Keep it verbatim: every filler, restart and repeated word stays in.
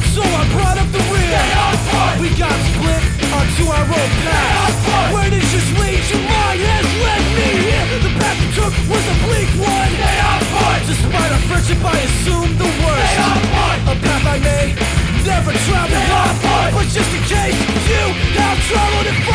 so I brought up the rear. We got split onto our own path. Where did this lead you? Mine has led me here. The path you took was a bleak one. Despite our friendship, I assumed the worst. A path I may never travel on, but just in case you have traveled it.